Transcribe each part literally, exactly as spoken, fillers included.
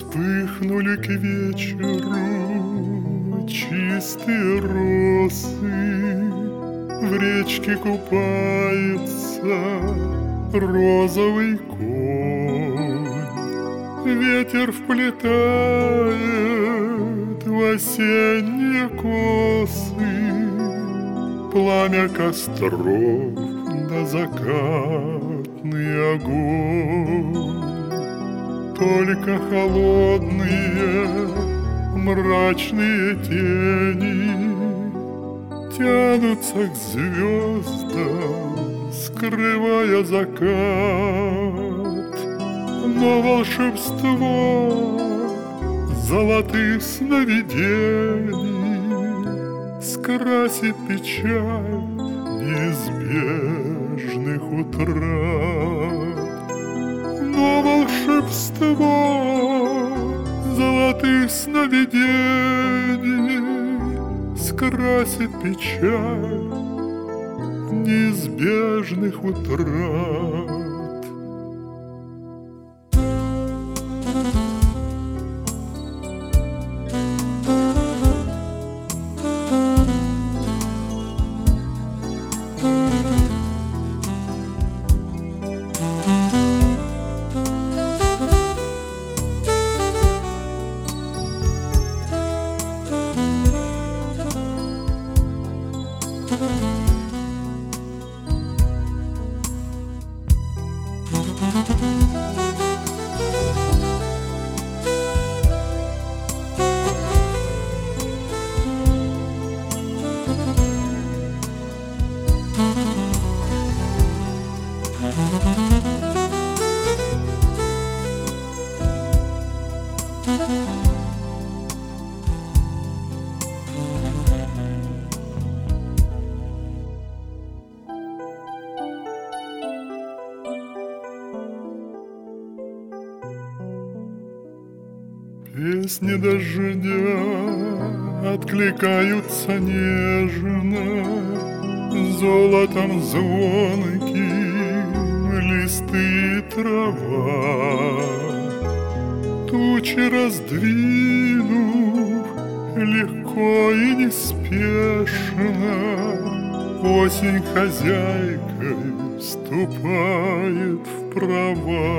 Вспыхнули к вечеру чистые росы, в речке купается розовый конь. Ветер вплетает в осенние косы пламя костров да закатный огонь. Только холодные мрачные тени тянутся к звездам, скрывая закат. Но волшебство золотых сновидений скрасит печаль неизбежных утрат. Но волшебство золотых сновидений скрасит печаль неизбежных утрат. Песни дождя откликаются нежно, золотом звонким листы и трава. Тучи раздвинув легко и неспешно, осень хозяйкой вступает в права.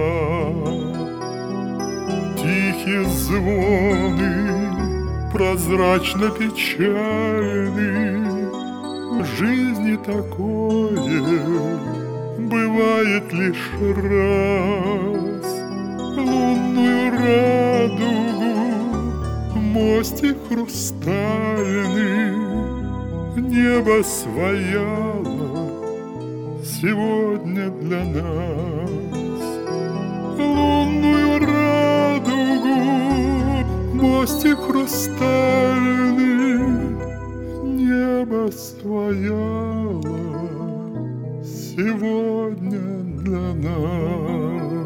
Тихие звоны, прозрачно печальны, в жизни такое бывает лишь раз. Лунную радугу, мостик хрустальный, небо свояло сегодня для нас. Лунную радугу, мостик хрустальный, небо свояло сегодня для нас.